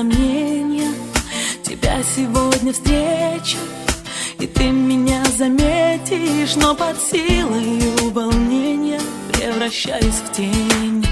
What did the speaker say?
сомнения. Тебя сегодня встречу, и ты меня заметишь, но под силою волнения превращаюсь в тень.